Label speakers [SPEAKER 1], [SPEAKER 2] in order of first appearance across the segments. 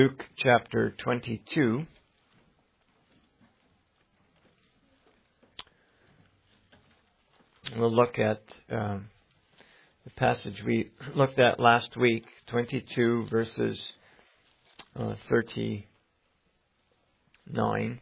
[SPEAKER 1] Luke chapter 22. We'll look at the passage we looked at last week, 22 verses 39.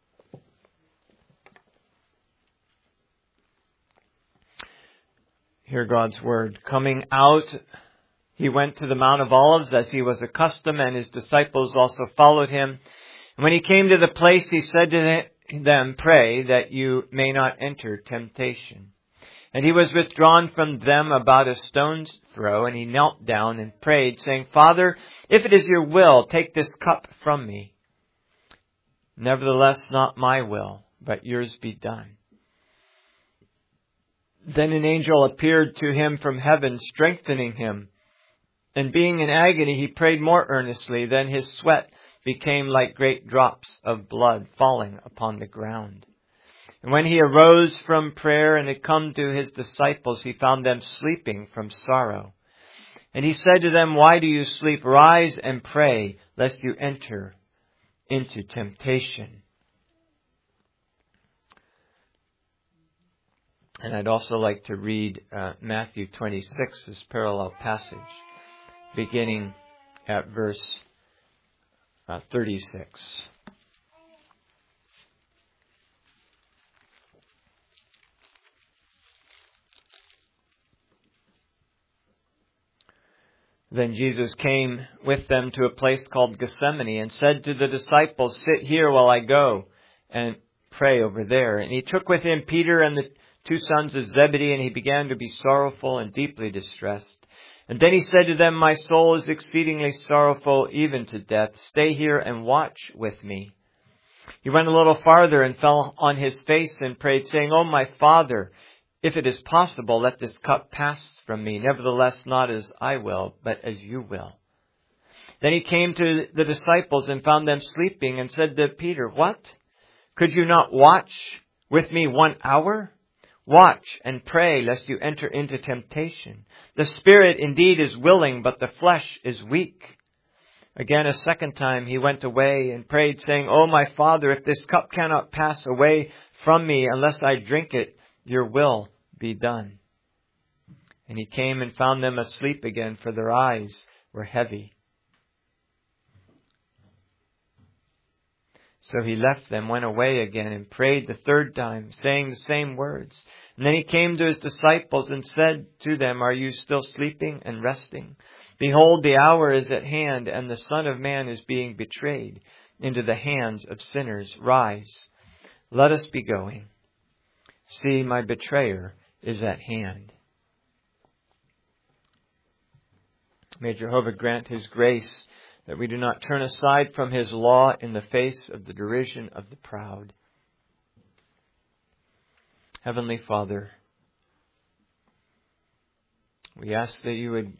[SPEAKER 1] Hear God's word. Coming out, he went to the Mount of Olives as he was accustomed, and his disciples also followed him. And when he came to the place, he said to them, "Pray that you may not enter temptation." And he was withdrawn from them about a stone's throw, and he knelt down and prayed, saying, "Father, if it is your will, take this cup from me. Nevertheless, not my will, but yours be done." Then an angel appeared to him from heaven, strengthening him. And being in agony, he prayed more earnestly. Then his sweat became like great drops of blood falling upon the ground. And when he arose from prayer and had come to his disciples, he found them sleeping from sorrow. And he said to them, "Why do you sleep? Rise and pray, lest you enter into temptation." And I'd also like to read Matthew 26, this parallel passage, beginning at verse 36. Then Jesus came with them to a place called Gethsemane and said to the disciples, "Sit here while I go and pray over there." And he took with him Peter and the two sons of Zebedee, and he began to be sorrowful and deeply distressed. And then he said to them, "My soul is exceedingly sorrowful, even to death. Stay here and watch with me." He went a little farther and fell on his face and prayed, saying, "Oh, my Father, if it is possible, let this cup pass from me. Nevertheless, not as I will, but as you will." Then he came to the disciples and found them sleeping and said to Peter, "What? Could you not watch with me 1 hour? Watch and pray, lest you enter into temptation. The spirit indeed is willing, but the flesh is weak." Again, a second time he went away and prayed, saying, "Oh, my Father, if this cup cannot pass away from me unless I drink it, your will be done." And he came and found them asleep again, for their eyes were heavy. So he left them, went away again, and prayed the third time, saying the same words. And then he came to his disciples and said to them, "Are you still sleeping and resting? Behold, the hour is at hand, and the Son of Man is being betrayed into the hands of sinners. Rise, let us be going. See, my betrayer is at hand." May Jehovah grant His grace that we do not turn aside from His law in the face of the derision of the proud. Heavenly Father, we ask that you would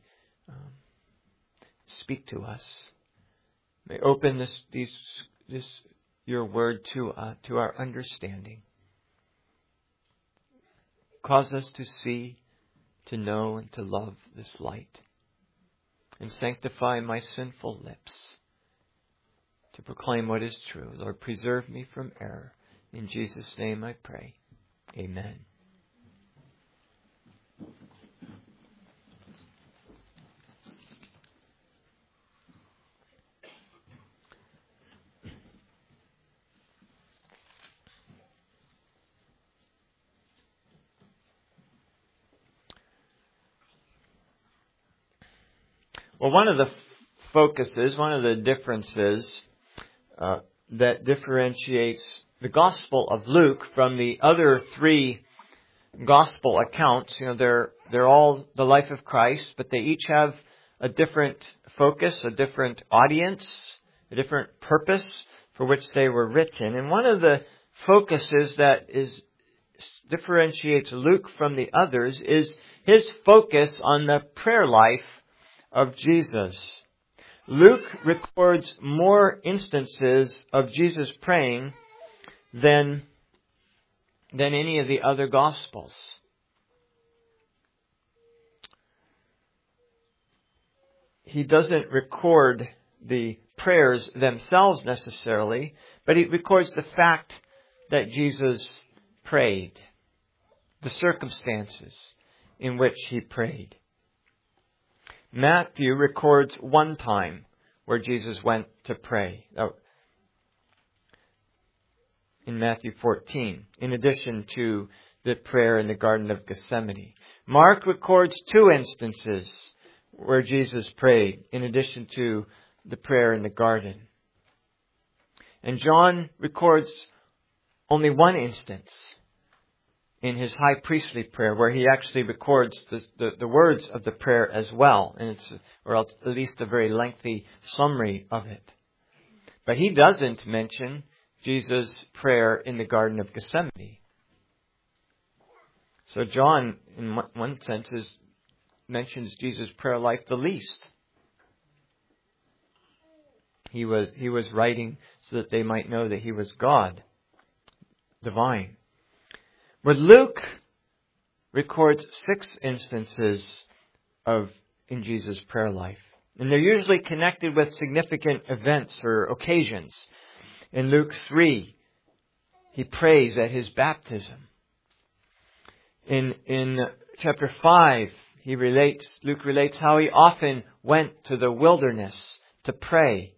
[SPEAKER 1] speak to us. May open your word to our understanding. Cause us to see, to know, and to love this light. And sanctify my sinful lips to proclaim what is true. Lord, preserve me from error. In Jesus' name I pray. Amen. Well, one of the focuses, one of the differences that differentiates the Gospel of Luke from the other three Gospel accounts, they're all the life of Christ, but they each have a different focus, a different audience, a different purpose for which they were written. And one of the focuses that differentiates Luke from the others is his focus on the prayer life of Jesus. Luke records more instances of Jesus praying than any of the other Gospels. He doesn't record the prayers themselves necessarily, but it records the fact that Jesus prayed, the circumstances in which he prayed. Matthew records one time where Jesus went to pray. In Matthew 14, in addition to the prayer in the Garden of Gethsemane. Mark records 2 instances where Jesus prayed, in addition to the prayer in the garden. And John records only one instance in his high priestly prayer, where he actually records the words of the prayer as well, and or else at least a very lengthy summary of it. But he doesn't mention Jesus' prayer in the Garden of Gethsemane. So John, in one sense, mentions Jesus' prayer life the least. He was writing so that they might know that he was God, divine. But Luke records 6 instances in Jesus' prayer life. And they're usually connected with significant events or occasions. In Luke 3, he prays at his baptism. In chapter 5, Luke relates how he often went to the wilderness to pray.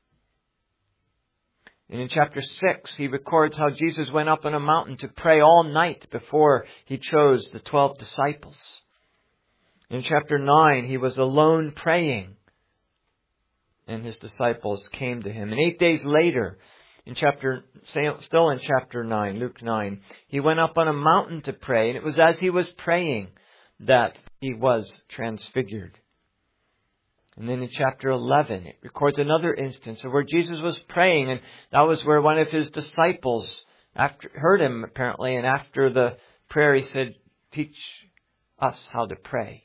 [SPEAKER 1] And in chapter 6, he records how Jesus went up on a mountain to pray all night before he chose the 12 disciples. In chapter 9, he was alone praying, and his disciples came to him. And 8 days later, still in chapter 9, Luke 9, he went up on a mountain to pray, and it was as he was praying that he was transfigured. And then in chapter 11, it records another instance of where Jesus was praying, and that was where one of his disciples heard him apparently, and after the prayer he said, "Teach us how to pray."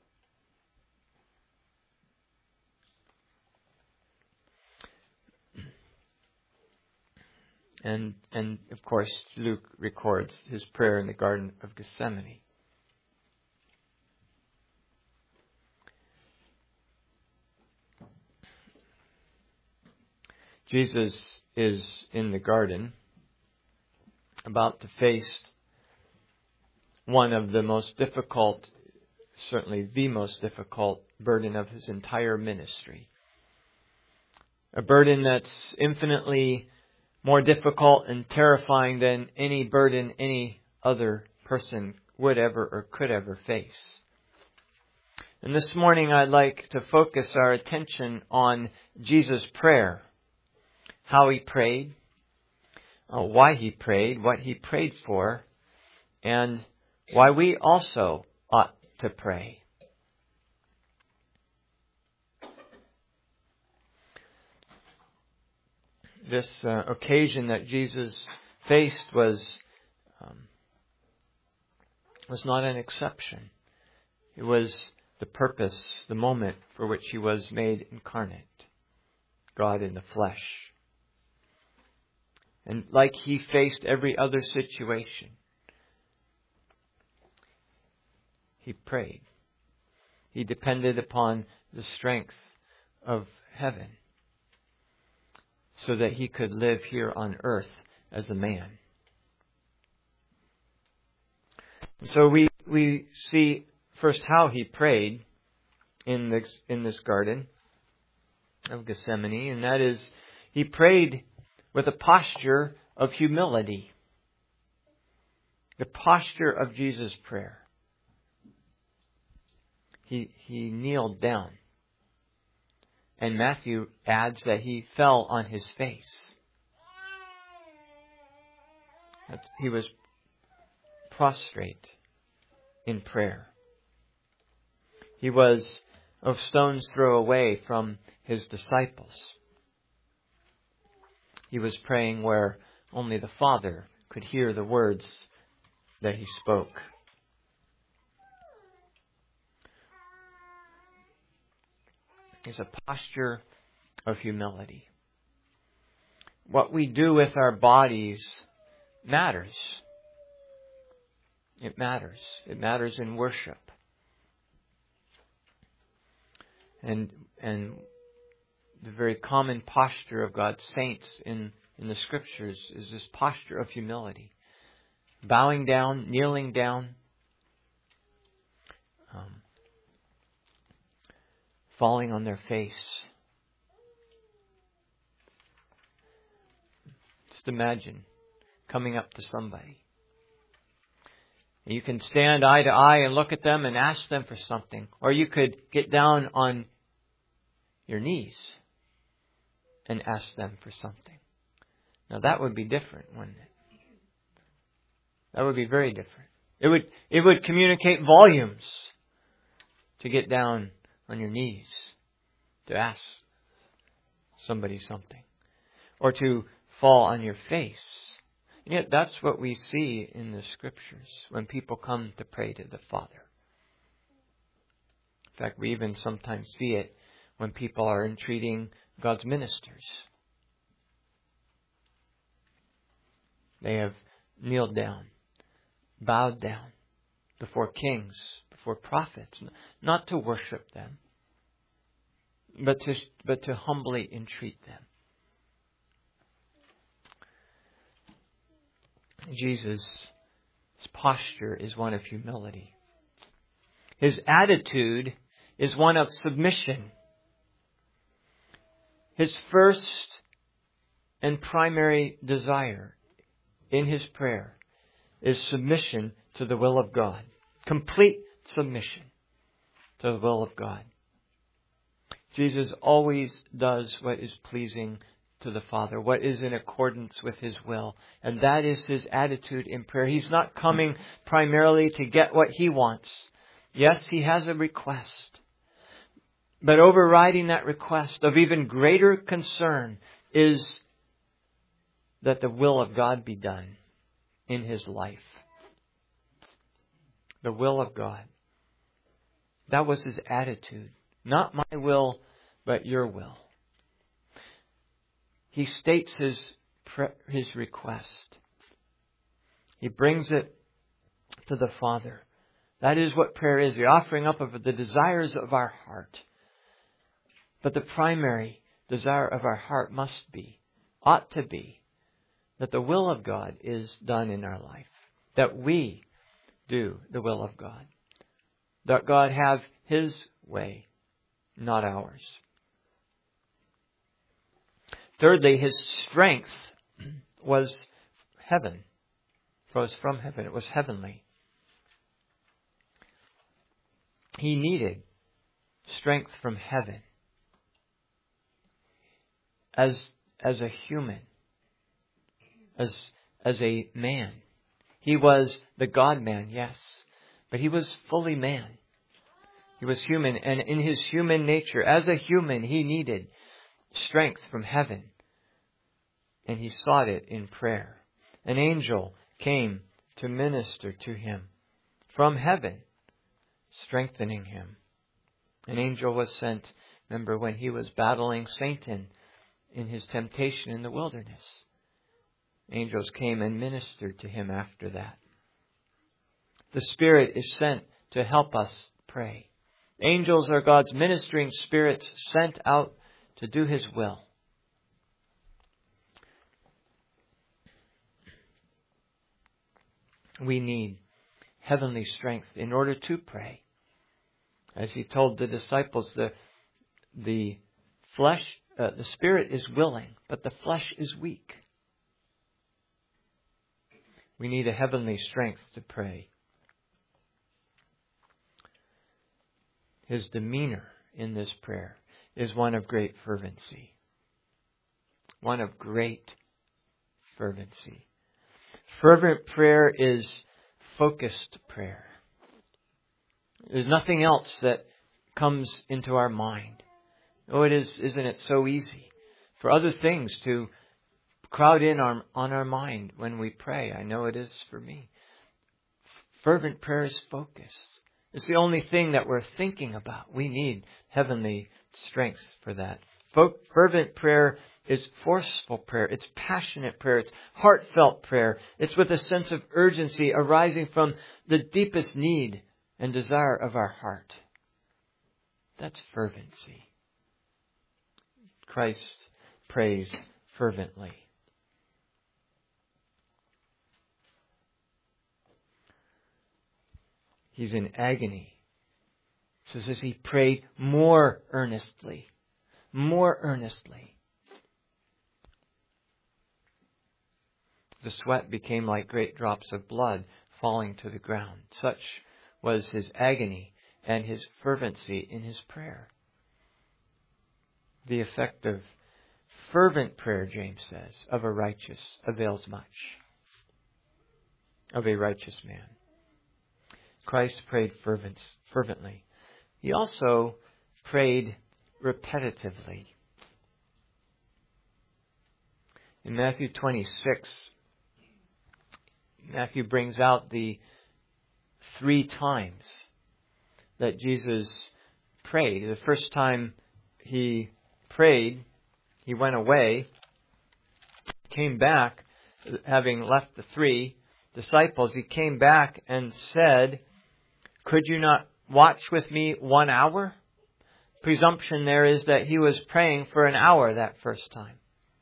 [SPEAKER 1] And of course, Luke records his prayer in the Garden of Gethsemane. Jesus is in the garden, about to face one of the most difficult, certainly the most difficult burden of his entire ministry. A burden that's infinitely more difficult and terrifying than any burden any other person would ever or could ever face. And this morning I'd like to focus our attention on Jesus' prayer. How he prayed, why he prayed, what he prayed for, and why we also ought to pray. This occasion that Jesus faced was not an exception. It was the purpose, the moment for which he was made incarnate, God in the flesh. And like he faced every other situation, he prayed. He depended upon the strength of heaven so that he could live here on earth as a man. And so we see first how he prayed in this Garden of Gethsemane, and that is, he prayed with a posture of humility. The posture of Jesus' prayer. He kneeled down. And Matthew adds that he fell on his face. He was prostrate in prayer. He was a stone's throw away from his disciples. He was praying where only the Father could hear the words that he spoke. It's a posture of humility. What we do with our bodies matters. It matters. It matters in worship. And the very common posture of God's saints in the Scriptures is this posture of humility. Bowing down, kneeling down, falling on their face. Just imagine coming up to somebody. You can stand eye to eye and look at them and ask them for something. Or you could get down on your knees and ask them for something. Now that would be different, wouldn't it? That would be very different. It would communicate volumes to get down on your knees to ask somebody something. Or to fall on your face. And yet that's what we see in the Scriptures when people come to pray to the Father. In fact, we even sometimes see it when people are entreating God's ministers. They have kneeled down, bowed down before kings, before prophets, not to worship them, but to humbly entreat them. Jesus' posture is one of humility. His attitude is one of submission. His first and primary desire in his prayer is submission to the will of God. Complete submission to the will of God. Jesus always does what is pleasing to the Father, what is in accordance with His will. And that is His attitude in prayer. He's not coming primarily to get what He wants. Yes, He has a request. But overriding that request of even greater concern is that the will of God be done in His life. The will of God. That was His attitude. Not my will, but your will. He states his request. He brings it to the Father. That is what prayer is, the offering up of the desires of our heart. But the primary desire of our heart ought to be, that the will of God is done in our life. That we do the will of God. That God have His way, not ours. Thirdly, His strength was heaven. It was from heaven. It was heavenly. He needed strength from heaven. As a human. As a man. He was the God-man, yes. But He was fully man. He was human. And in His human nature, as a human, He needed strength from heaven. And He sought it in prayer. An angel came to minister to Him from heaven, strengthening Him. An angel was sent, remember, when He was battling Satan in his temptation in the wilderness. Angels came and ministered to Him after that. The Spirit is sent to help us pray. Angels are God's ministering spirits sent out to do His will. We need heavenly strength in order to pray. As He told the disciples, the Spirit is willing, but the flesh is weak. We need a heavenly strength to pray. His demeanor in this prayer is one of great fervency. One of great fervency. Fervent prayer is focused prayer. There's nothing else that comes into our mind. Oh, isn't it so easy for other things to crowd in on our mind when we pray? I know it is for me. Fervent prayer is focused. It's the only thing that we're thinking about. We need heavenly strength for that. Fervent prayer is forceful prayer. It's passionate prayer. It's heartfelt prayer. It's with a sense of urgency arising from the deepest need and desire of our heart. That's fervency. Christ prays fervently. He's in agony. So it says he prayed more earnestly. More earnestly. The sweat became like great drops of blood falling to the ground. Such was his agony and his fervency in his prayer. The effect of fervent prayer, James says, of a righteous avails much. Of a righteous man. Christ prayed fervently. He also prayed repetitively. In Matthew 26, Matthew brings out the 3 times that Jesus prayed. The first time he prayed, he went away, came back, having left the 3 disciples. He came back and said, "Could you not watch with me 1 hour?" Presumption there is that he was praying for an hour that first time.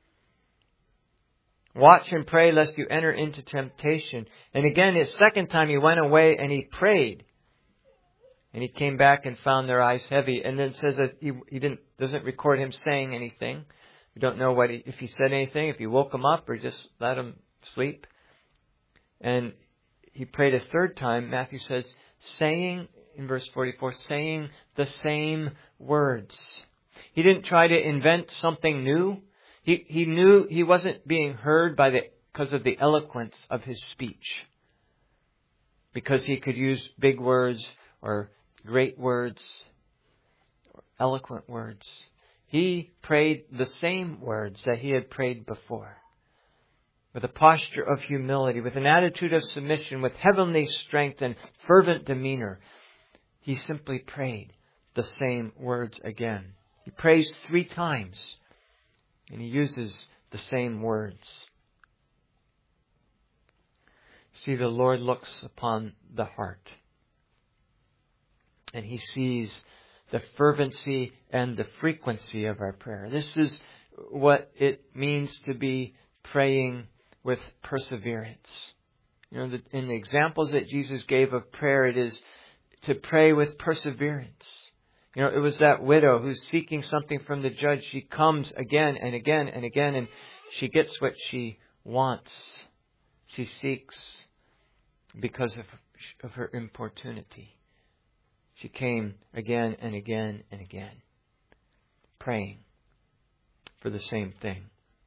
[SPEAKER 1] Watch and pray lest you enter into temptation. And again, his second time he went away and he prayed. And he came back and found their eyes heavy. And then it says that he doesn't record him saying anything. We don't know if he said anything, if he woke him up or just let him sleep. And he prayed a third time, Matthew says, saying, in verse 44, saying the same words. He didn't try to invent something new. He knew he wasn't being heard because of the eloquence of his speech. Because he could use big words or great words or eloquent words. He prayed the same words that he had prayed before. With a posture of humility, with an attitude of submission, with heavenly strength and fervent demeanor. He simply prayed the same words again. He prays 3 times. And he uses the same words. See, the Lord looks upon the heart. And he sees the fervency and the frequency of our prayer. This is what it means to be praying with perseverance. In the examples that Jesus gave of prayer, it is to pray with perseverance. It was that widow who's seeking something from the judge. She comes again and again and again, and she gets what she wants. She seeks because of her importunity. She came again and again and again, praying for the same thing.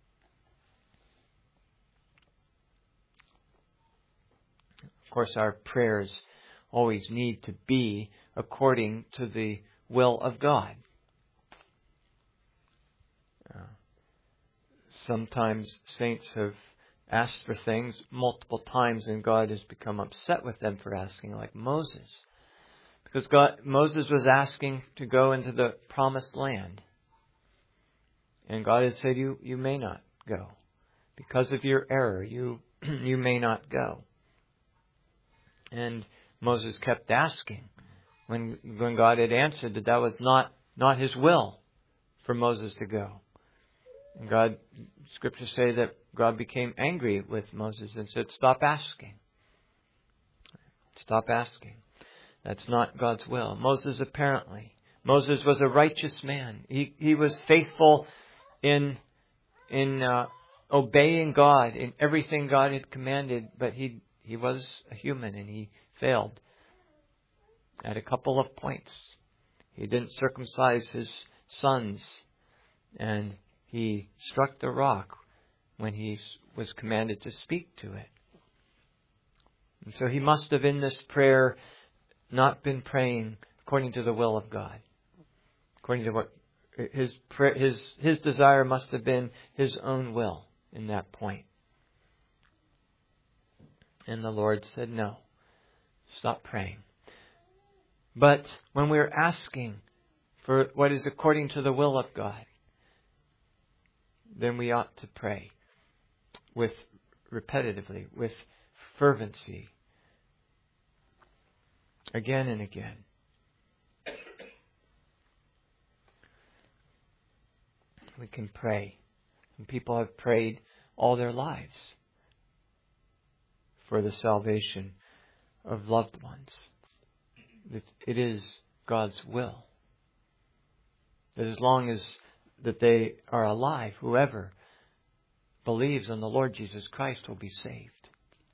[SPEAKER 1] Of course, our prayers always need to be according to the will of God. Sometimes saints have asked for things multiple times and God has become upset with them for asking, like Moses. Because Moses was asking to go into the promised land. And God had said, you may not go. Because of your error, you may not go. And Moses kept asking. When God had answered that was not his will for Moses to go. And Scriptures say that God became angry with Moses and said, stop asking. Stop asking. That's not God's will. Moses was a righteous man. He was faithful in obeying God in everything God had commanded, but he was a human and he failed. At a couple of points. He didn't circumcise his sons. And he struck the rock when he was commanded to speak to it. And so he must have in this prayer not been praying according to the will of God. According to what his desire must have been his own will in that point. And the Lord said, no. Stop praying. But when we're asking for what is according to the will of God, then we ought to pray repetitively, with fervency, again and again. We can pray. And people have prayed all their lives for the salvation of loved ones. It is God's will that as long as that they are alive, whoever believes on the Lord Jesus Christ will be saved.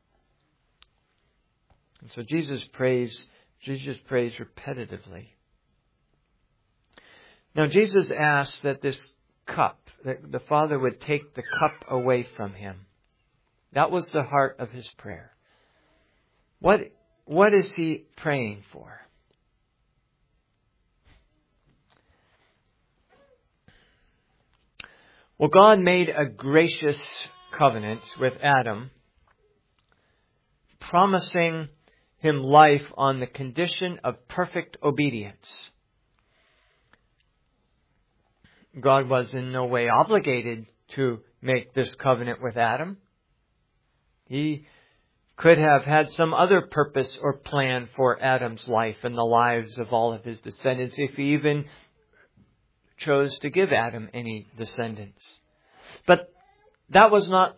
[SPEAKER 1] And so Jesus prays repetitively. Now Jesus asks that this cup, that the Father would take the cup away from him. That was the heart of his prayer. What is he praying for? Well, God made a gracious covenant with Adam, promising him life on the condition of perfect obedience. God was in no way obligated to make this covenant with Adam. He could have had some other purpose or plan for Adam's life and the lives of all of his descendants, if he even chose to give Adam any descendants. But that was not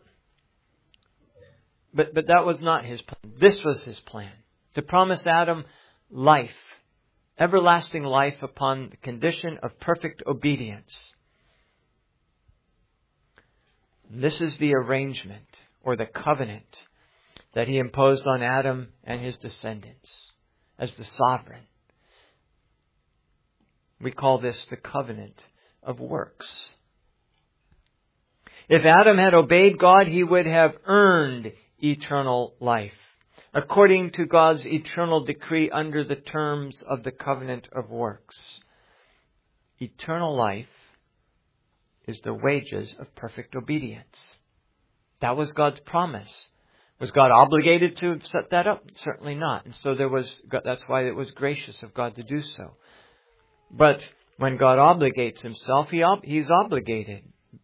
[SPEAKER 1] his plan. This was his plan. To promise Adam life, everlasting life upon the condition of perfect obedience. This is the arrangement or the covenant that he imposed on Adam and his descendants as the sovereign. We call this the covenant of works. If Adam had obeyed God, he would have earned eternal life, according to God's eternal decree under the terms of the covenant of works. Eternal life is the wages of perfect obedience. That was God's promise. Was God obligated to set that up? Certainly not. And so that's why it was gracious of God to do so. But when God obligates himself, he's obligated.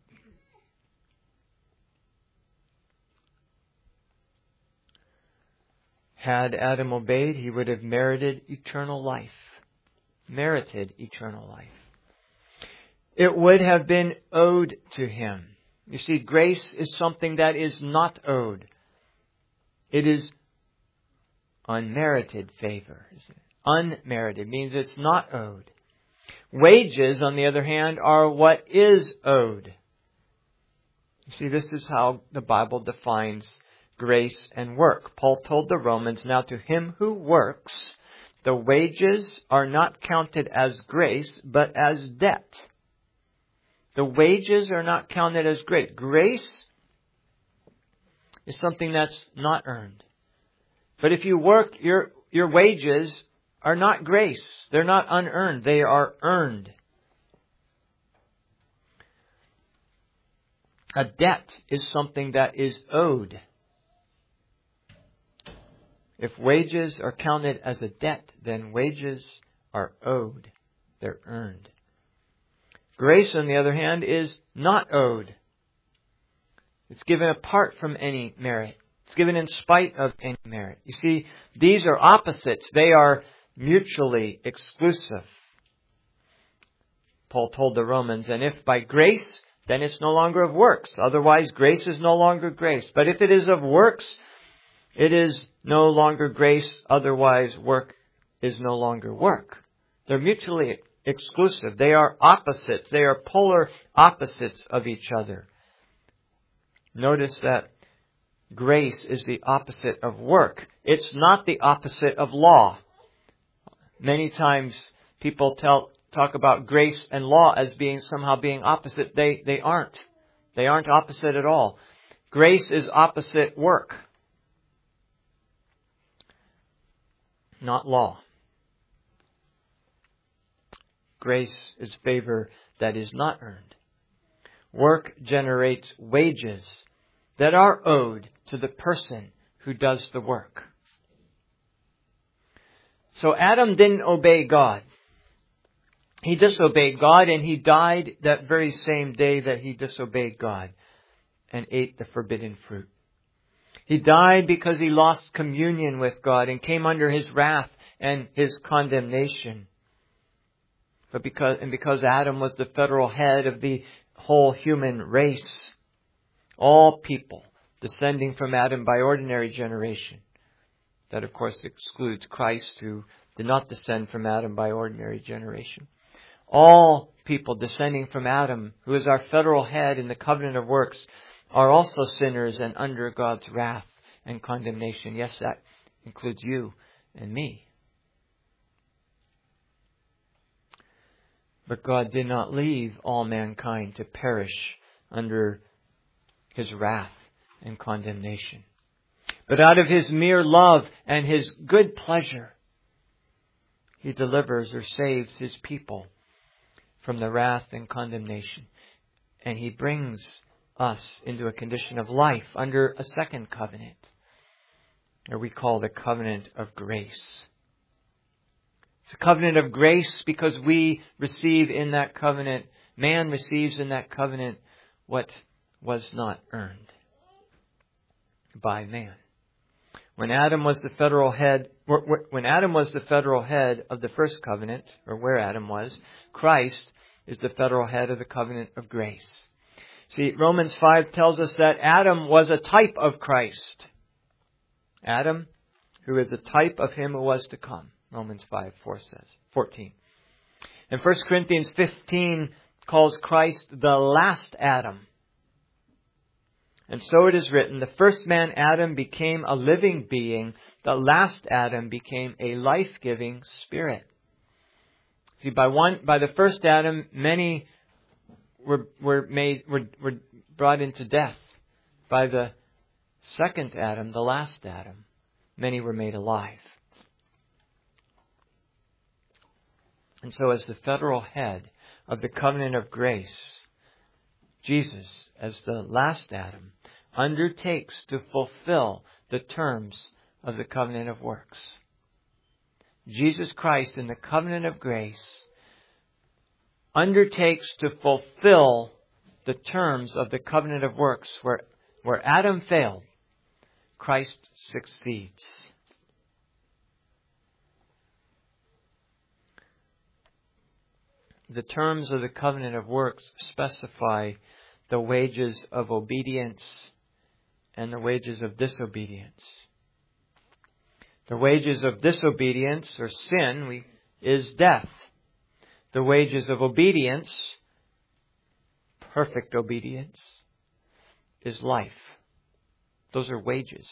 [SPEAKER 1] Had Adam obeyed, he would have merited eternal life. Merited eternal life. It would have been owed to him. You see, grace is something that is not owed. It is unmerited favor. Unmerited means it's not owed. Wages, on the other hand, are what is owed. You see, this is how the Bible defines grace and work. Paul told the Romans, now to him who works, the wages are not counted as grace, but as debt. The wages are not counted as grace. Grace is something that's not earned. But if you work, your wages are not grace. They're not unearned. They are earned. A debt is something that is owed. If wages are counted as a debt, then wages are owed. They're earned. Grace, on the other hand, is not owed. It's given apart from any merit. It's given in spite of any merit. You see, these are opposites. They are mutually exclusive. Paul told the Romans, and if by grace, then it's no longer of works. Otherwise, grace is no longer grace. But if it is of works, it is no longer grace. Otherwise, work is no longer work. They're mutually exclusive. They are opposites. They are polar opposites of each other. Notice that grace is the opposite of work. It's not the opposite of law. Many times people talk about grace and law as somehow being opposite. They aren't. They aren't opposite at all. Grace is opposite work, not law. Grace is favor that is not earned. Work generates wages that are owed to the person who does the work. So Adam didn't obey God. He disobeyed God, and he died that very same day that he disobeyed God and ate the forbidden fruit. He died because he lost communion with God and came under his wrath and his condemnation. But because Adam was the federal head of the whole human race. All people descending from Adam by ordinary generation. That, of course, excludes Christ, who did not descend from Adam by ordinary generation. All people descending from Adam, who is our federal head in the covenant of works, are also sinners and under God's wrath and condemnation. Yes, that includes you and me. But God did not leave all mankind to perish under His wrath and condemnation. But out of His mere love and His good pleasure, He delivers or saves His people from the wrath and condemnation. And He brings us into a condition of life under a second covenant, or we call the covenant of grace. It's a covenant of grace because we receive in that covenant, man receives in that covenant what was not earned by man. When Adam was the federal head of the first covenant, or where Adam was, Christ is the federal head of the covenant of grace. See, Romans 5 tells us that Adam was a type of Christ. Adam, who is a type of Him who was to come. Romans 5:14. And 1 Corinthians 15 calls Christ the last Adam. And so it is written, the first man, Adam, became a living being. The last Adam became a life-giving spirit. See, by the first Adam, many were brought into death. By the second Adam, the last Adam, many were made alive. And so as the federal head of the covenant of grace, Jesus, as the last Adam, undertakes to fulfill the terms of the covenant of works. Jesus Christ, in the covenant of grace, undertakes to fulfill the terms of the covenant of works. Where Adam failed, Christ succeeds. The terms of the covenant of works specify the wages of obedience and the wages of disobedience. The wages of disobedience, or sin, is death. The wages of obedience, perfect obedience, is life. Those are wages.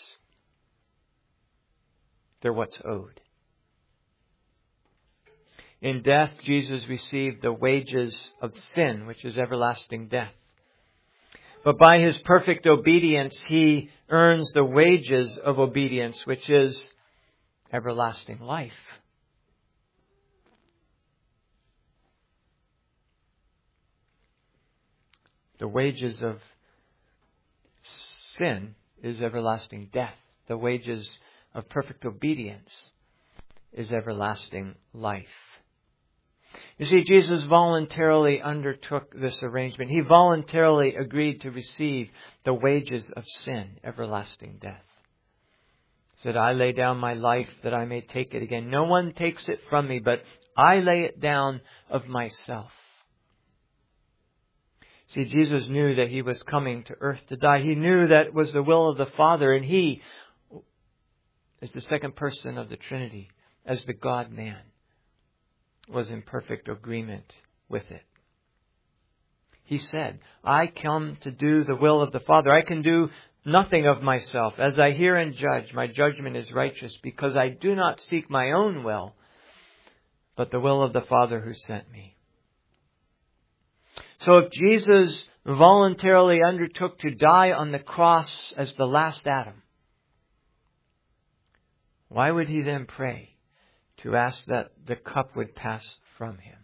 [SPEAKER 1] They're what's owed. In death, Jesus received the wages of sin, which is everlasting death. But by His perfect obedience, He earns the wages of obedience, which is everlasting life. The wages of sin is everlasting death. The wages of perfect obedience is everlasting life. You see, Jesus voluntarily undertook this arrangement. He voluntarily agreed to receive the wages of sin, everlasting death. He said, I lay down my life that I may take it again. No one takes it from me, but I lay it down of myself. See, Jesus knew that He was coming to earth to die. He knew that was the will of the Father, and He, as the second person of the Trinity, as the God-man, was in perfect agreement with it. He said, I come to do the will of the Father. I can do nothing of myself. As I hear and judge, my judgment is righteous, because I do not seek my own will, but the will of the Father who sent me. So if Jesus voluntarily undertook to die on the cross as the last Adam, why would He then pray to ask that the cup would pass from Him?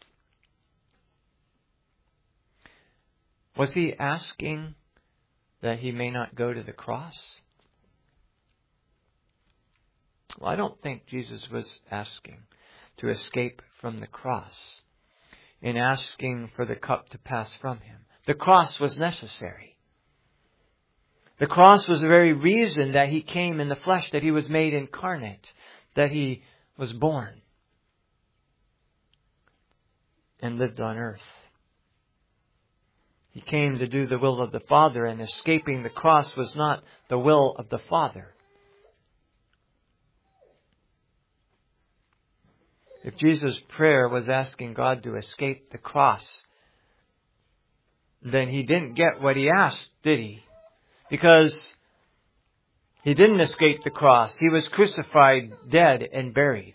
[SPEAKER 1] Was He asking that He may not go to the cross? Well, I don't think Jesus was asking to escape from the cross in asking for the cup to pass from Him. The cross was necessary. The cross was the very reason that He came in the flesh, that He was made incarnate, that He was born and lived on earth. He came to do the will of the Father, and escaping the cross was not the will of the Father. If Jesus' prayer was asking God to escape the cross, then He didn't get what He asked, did He? Because He didn't escape the cross. He was crucified, dead, and buried.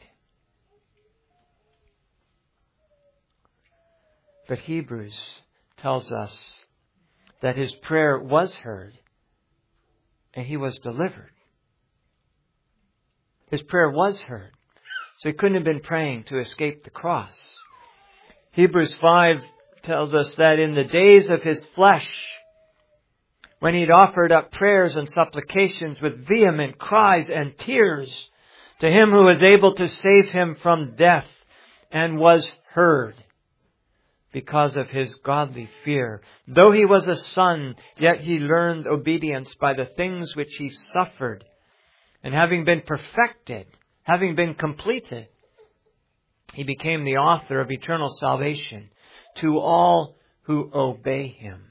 [SPEAKER 1] But Hebrews tells us that His prayer was heard and He was delivered. His prayer was heard. So He couldn't have been praying to escape the cross. Hebrews 5 tells us that in the days of His flesh, when He'd offered up prayers and supplications with vehement cries and tears to Him who was able to save Him from death, and was heard because of His godly fear. Though He was a son, yet He learned obedience by the things which He suffered. And having been perfected, having been completed, He became the author of eternal salvation to all who obey Him.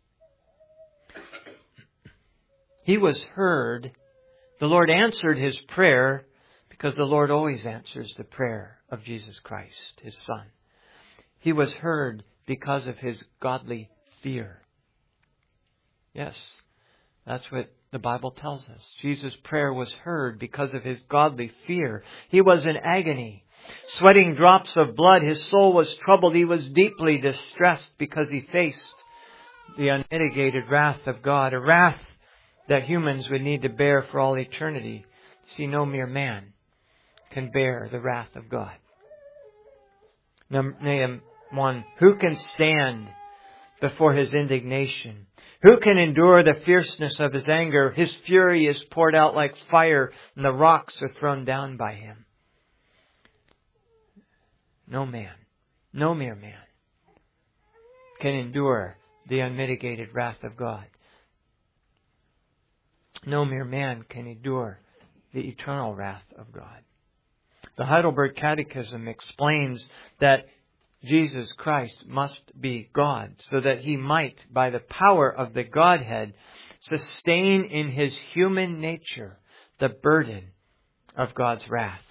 [SPEAKER 1] He was heard. The Lord answered His prayer because the Lord always answers the prayer of Jesus Christ, His Son. He was heard because of His godly fear. Yes, that's what the Bible tells us. Jesus' prayer was heard because of His godly fear. He was in agony, sweating drops of blood. His soul was troubled. He was deeply distressed because He faced the unmitigated wrath of God, a wrath that humans would need to bear for all eternity. See, no mere man can bear the wrath of God. Nahum 1. Who can stand before His indignation? Who can endure the fierceness of His anger? His fury is poured out like fire, and the rocks are thrown down by Him. No man, no mere man, can endure the unmitigated wrath of God. No mere man can endure the eternal wrath of God. The Heidelberg Catechism explains that Jesus Christ must be God, so that He might, by the power of the Godhead, sustain in His human nature the burden of God's wrath.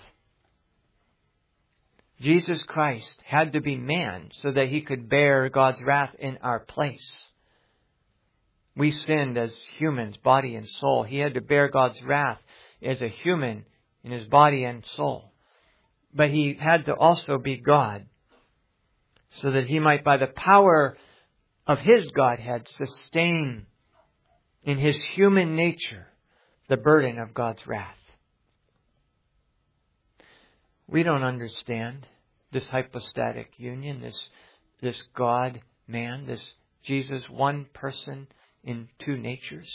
[SPEAKER 1] Jesus Christ had to be man so that He could bear God's wrath in our place. We sinned as humans, body and soul. He had to bear God's wrath as a human in His body and soul. But He had to also be God, so that He might, by the power of His Godhead, sustain in His human nature the burden of God's wrath. We don't understand this hypostatic union, this God-man, this Jesus, one person in two natures.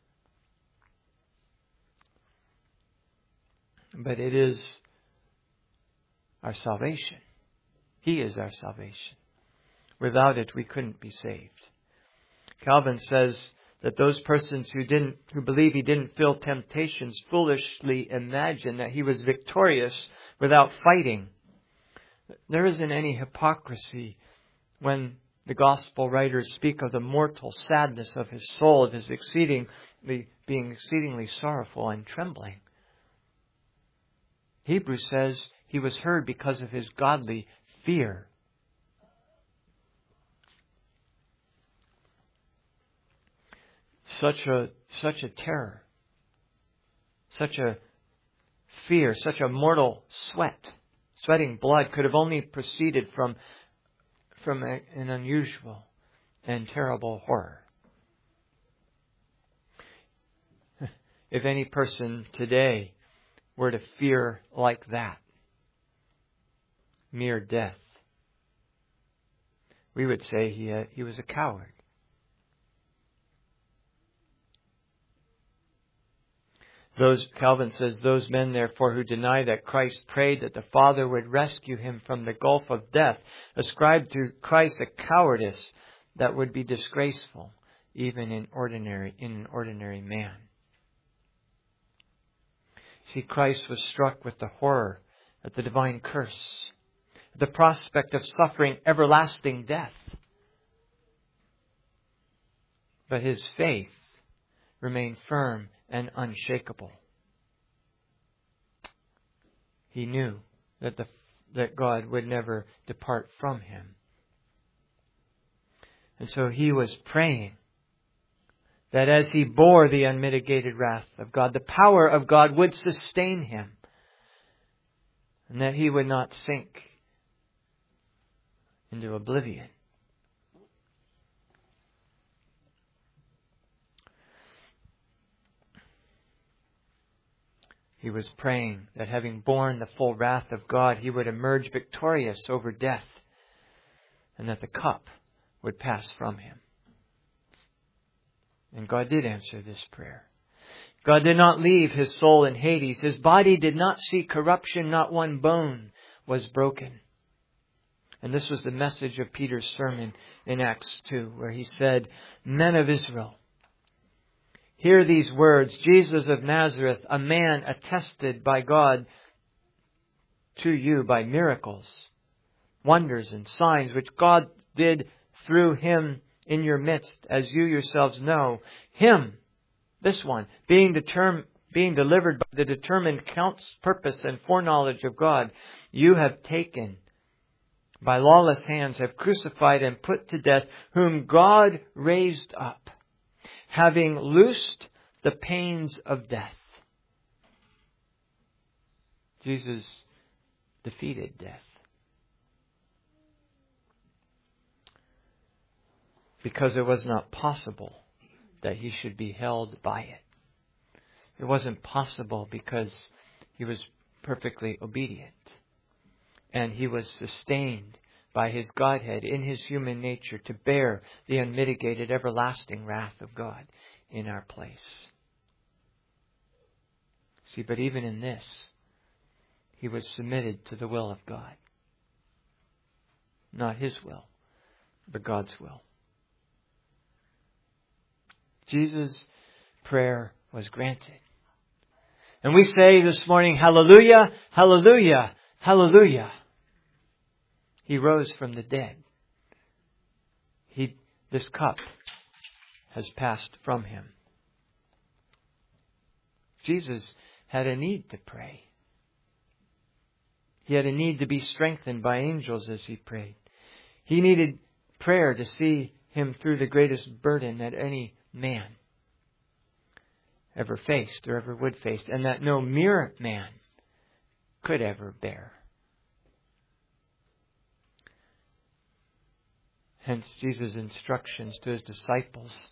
[SPEAKER 1] But it is our salvation. He is our salvation. Without it, we couldn't be saved. Calvin says that those persons who believe He didn't feel temptations foolishly imagine that He was victorious without fighting. There isn't any hypocrisy when the gospel writers speak of the mortal sadness of His soul, of His being exceedingly sorrowful and trembling. Hebrews says He was heard because of His godly fear. Such a terror, such a fear, such a mortal sweating blood could have only proceeded from an unusual and terrible horror. If any person today were to fear like that, mere death, we would say he was a coward. Calvin says, those men therefore who deny that Christ prayed that the Father would rescue Him from the gulf of death, ascribe to Christ a cowardice that would be disgraceful even in an ordinary man. See, Christ was struck with the horror at the divine curse, the prospect of suffering everlasting death. But his faith remained firm and unshakable. He knew that God would never depart from him. And so he was praying that as he bore the unmitigated wrath of God, the power of God would sustain him, and that he would not sink into oblivion. He was praying that having borne the full wrath of God, he would emerge victorious over death, and that the cup would pass from him. And God did answer this prayer. God did not leave his soul in Hades. His body did not see corruption. Not one bone was broken. And this was the message of Peter's sermon in Acts 2, where he said, "Men of Israel, hear these words. Jesus of Nazareth, a man attested by God to you by miracles, wonders and signs, which God did through him in your midst, as you yourselves know. Him, this one, being delivered by the determined purpose and foreknowledge of God, you have taken by lawless hands, have crucified and put to death, whom God raised up, having loosed the pains of death." Jesus defeated death. Because it was not possible that he should be held by it. It wasn't possible because he was perfectly obedient. And he was sustained by his Godhead in his human nature to bear the unmitigated everlasting wrath of God in our place. See, but even in this, he was submitted to the will of God. Not his will, but God's will. Jesus' prayer was granted. And we say this morning, hallelujah, hallelujah, hallelujah. He rose from the dead. This cup has passed from him. Jesus had a need to pray. He had a need to be strengthened by angels as he prayed. He needed prayer to see him through the greatest burden that any man ever faced or ever would face, and that no mere man could ever bear. Hence Jesus' instructions to his disciples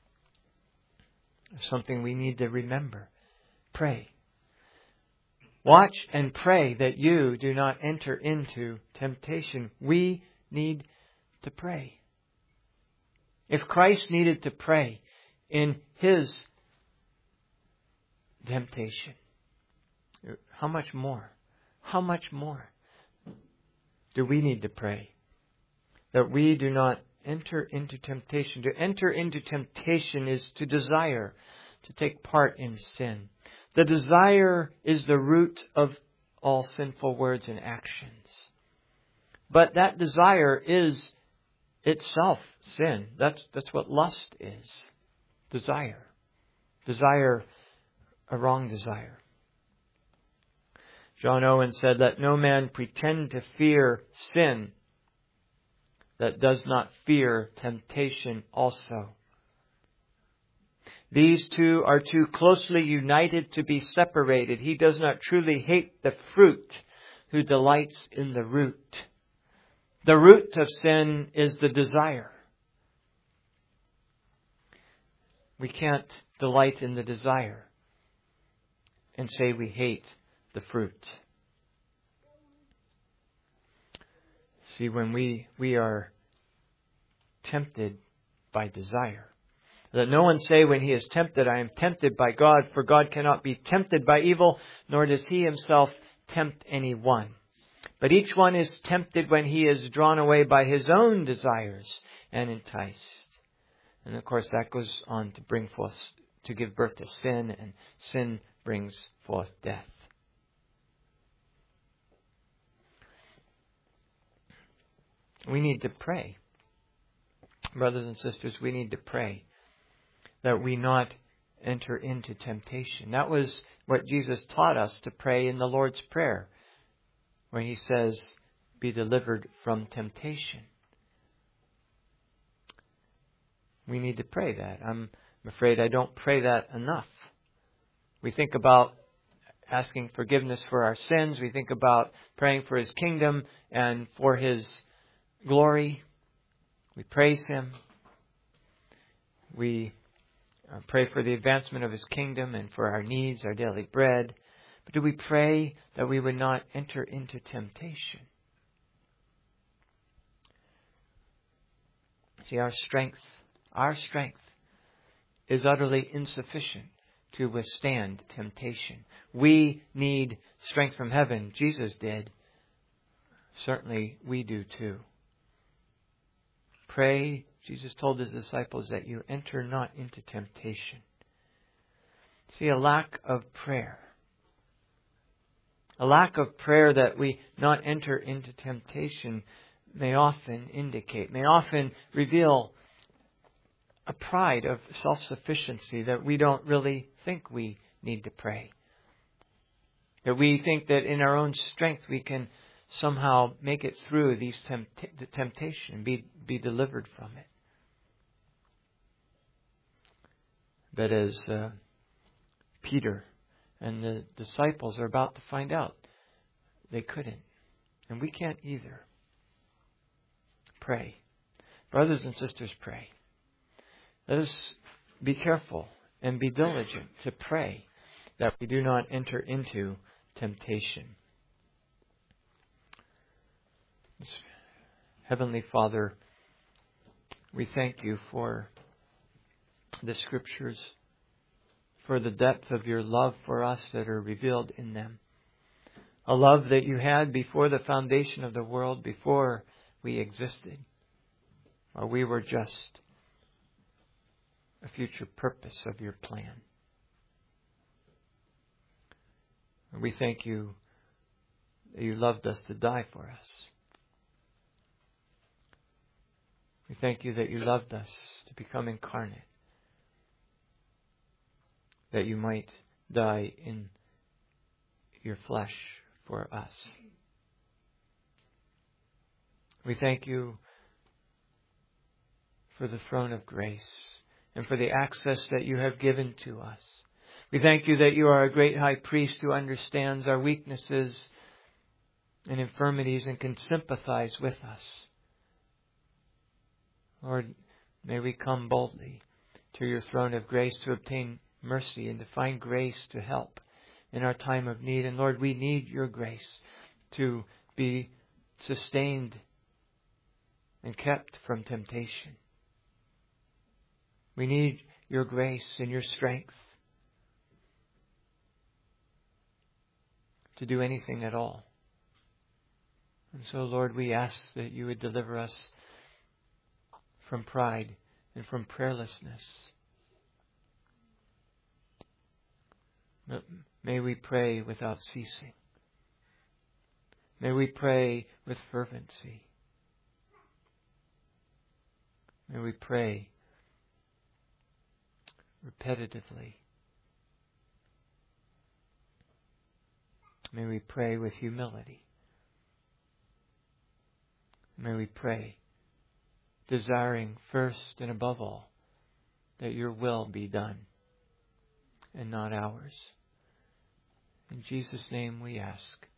[SPEAKER 1] are something we need to remember. Pray. Watch and pray that you do not enter into temptation. We need to pray. If Christ needed to pray in his temptation, how much more do we need to pray that we do not enter into temptation? To enter into temptation is to desire to take part in sin. The desire is the root of all sinful words and actions. But that desire is itself sin. That's what lust is. Desire. Desire, a wrong desire. John Owen said, "Let no man pretend to fear sin that does not fear temptation also. These two are too closely united to be separated. He does not truly hate the fruit who delights in the root." The root of sin is the desire. We can't delight in the desire and say we hate the fruit. See, when we are tempted by desire, let no one say when he is tempted, "I am tempted by God," for God cannot be tempted by evil, nor does he himself tempt anyone. But each one is tempted when he is drawn away by his own desires and enticed. And of course that goes on to give birth to sin, and sin brings forth death. We need to pray. Brothers and sisters, we need to pray that we not enter into temptation. That was what Jesus taught us to pray in the Lord's Prayer, when He says, be delivered from temptation. We need to pray that. I'm afraid I don't pray that enough. We think about asking forgiveness for our sins. We think about praying for His kingdom and for His glory. We praise Him. We pray for the advancement of His kingdom and for our needs, our daily bread. But do we pray that we would not enter into temptation? See, our strength is utterly insufficient to withstand temptation. We need strength from heaven. Jesus did. Certainly we do too. Pray, Jesus told His disciples, that you enter not into temptation. See, a lack of prayer that we not enter into temptation may often reveal a pride of self-sufficiency, that we don't really think we need to pray. That we think that in our own strength we can somehow make it through the temptation, be delivered from it. But as Peter and the disciples are about to find out, they couldn't. And we can't either. Pray. Brothers and sisters, pray. Let us be careful and be diligent to pray that we do not enter into temptation. Heavenly Father, we thank You for the Scriptures, for the depth of Your love for us that are revealed in them. A love that You had before the foundation of the world, before we existed, or we were just a future purpose of Your plan. And we thank You that You loved us to die for us. We thank You that You loved us to become incarnate, that You might die in Your flesh for us. We thank You for the throne of grace and for the access that You have given to us. We thank You that You are a great high priest who understands our weaknesses and infirmities and can sympathize with us. Lord, may we come boldly to Your throne of grace to obtain mercy and to find grace to help in our time of need. And Lord, we need Your grace to be sustained and kept from temptation. We need Your grace and Your strength to do anything at all. And so, Lord, we ask that You would deliver us from pride and from prayerlessness. May we pray without ceasing. May we pray with fervency. May we pray repetitively. May we pray with humility. May we pray desiring first and above all that Your will be done and not ours. In Jesus' name we ask.